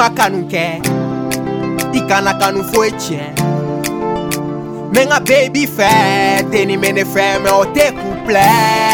Makanuke Ikana kanu foi tien Menga baby fait Teni mene fait me o te couple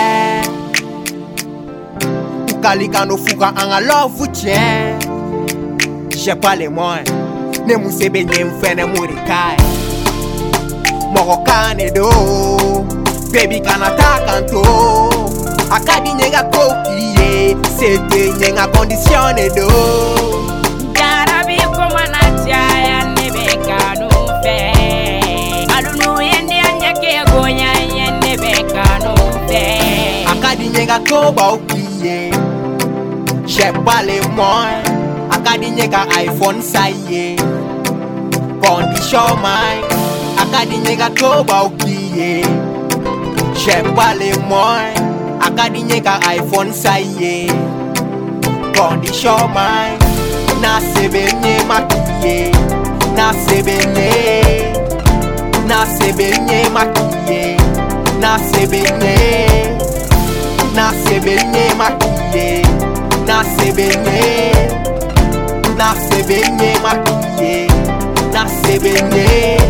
Ukalika no fuka anga love vous tien J'ai pas les moyens Ne muse benye mfe ne murikai Morokane do Baby kanata kanto Akadi nyenga kokiye Sete nyenga kondisione do Jarabi komana chaya nebeka nufe Alunu yende anjake gonya yende beka nufe Akadi nyenga koba ukiye J'ai pas les moyens Akadi nyenga iPhone saye Condition mine Akadi nyenga koba ukiye J'ai pas les moyens Akadi nyenga iPhone saye Condition mine Na sebenye makiye Na sebenye Na sebenye makiye Na sebenye Na sebenye makiye Na sebenye Na sebenye makiye Na sebenye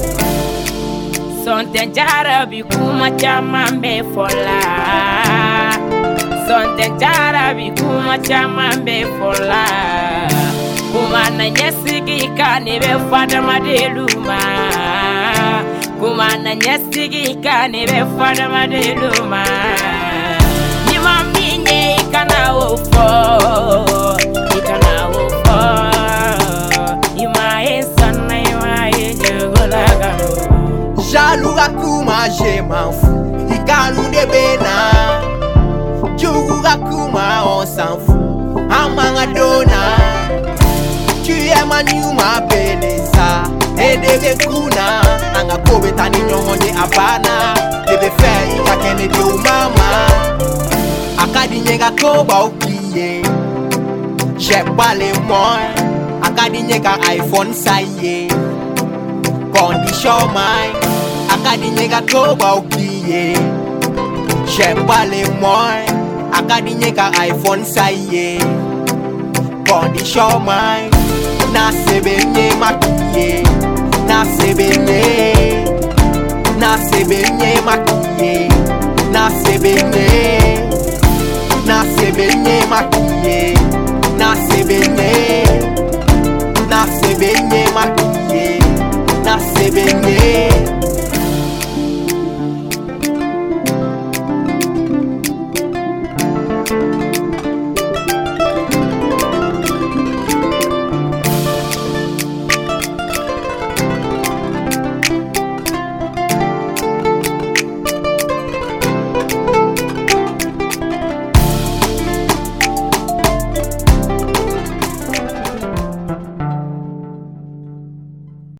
Sonte jarabi kuma chamambe fola Sonte jarabi kuma chamambe fola Kuma na nyesigi kanebe fada madeluma Kuma na nyesigi kanebe fada madeluma Nima minye ikana wofo Ikana wofo Ima esana ima ejegolagano Jalouga kuma je m'en fous Ikanou de bena Djouga kuma on s'en fout Amanga dona Tu es ma new ma beleza Edebe kuna Anga kobe tani nyongonde abana Debe fe ika kene de umama Akadi nyega koba ukiye J'ai pas les moyens Akadi nyega iPhone saye Condition mine Akadi nyega koba ukiye J'ai pas les moyens Akadi nyega iPhone saye Condition mine Na sebenye makiye Na sebenye Na sebenye makiye Na sebenye Na sebenye makiye